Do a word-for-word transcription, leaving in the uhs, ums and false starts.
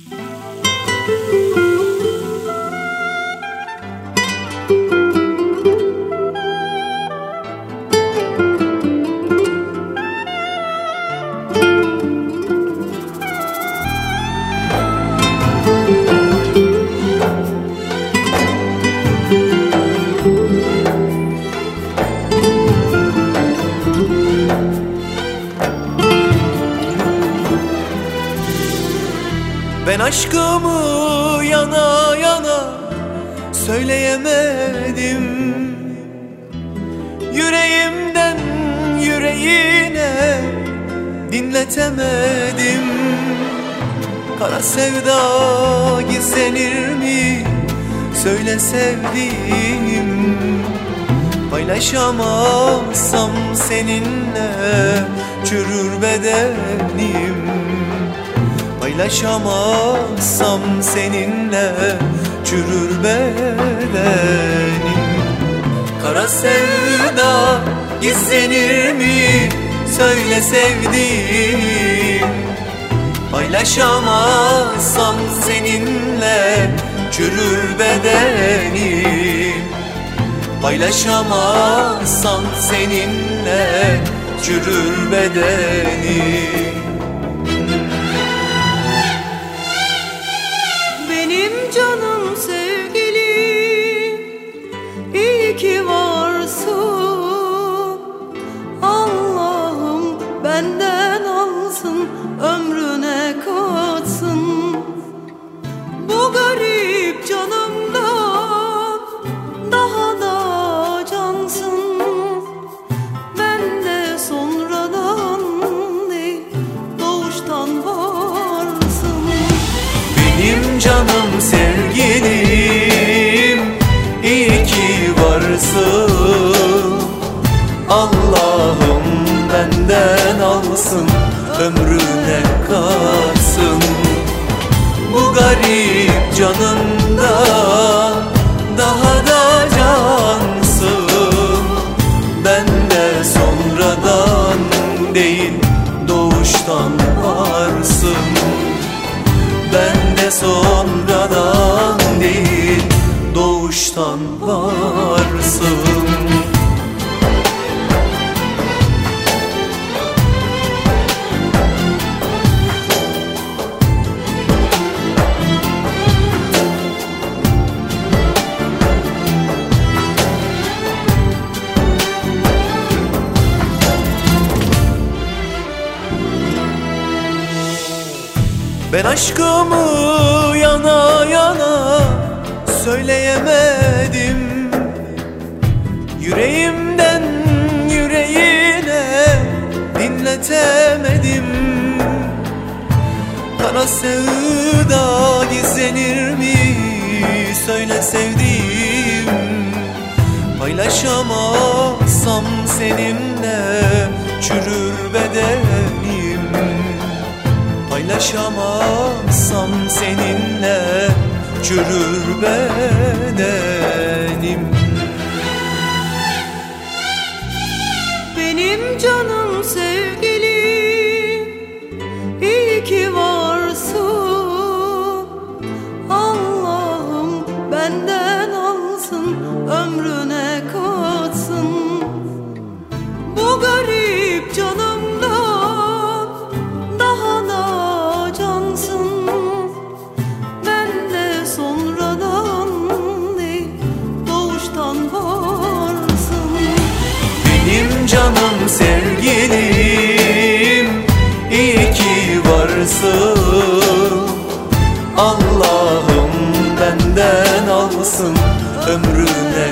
Ben aşkımı yana yana söyleyemedim, yüreğimden yüreğine dinletemedim. Kara sevda gizlenir mi? Söyle sevdiğim, paylaşamazsam seninle çürür bedenim. Paylaşamazsam seninle çürür bedenim. Kara sevda gizlenir mi? Söyle sevdiğim, paylaşamazsam seninle çürür bedenim. Paylaşamazsam seninle çürür bedenim. Canım sevgilim, iyi ki varsın. Allah'ım benden alsın, ömrüne katsın. Bu garip canımdan daha da cansın. Ben de sonradan değil, doğuştan varsın. Benim canım sevgilim, iyi ki varsın. Allah'ım benden alsın, ömrüne katsın. Bu garip canımdan daha da cansın. Ben de sonradan değil, doğuştan varsın. Ben de sonradan değil, doğuştan varsın. Ben aşkımı yana yana söyleyemedim, yüreğimden yüreğine dinletemedim. Kara sevda gizlenir mi? Söyle sevdiğim, paylaşamazsam seninle çürür bedenim. Paylaşamazsam seninle çürür bedenim. Benim canım sevgilim, iyi ki varsın. Allah'ım benden alsın, ömrüne katsın. Bu garip canımdan daha da cansın. Ben de sonradan değil, doğuştan varsın. Benim canım sevgilim, iyi ki varsın. Allah'ım benden alsın, ömrüne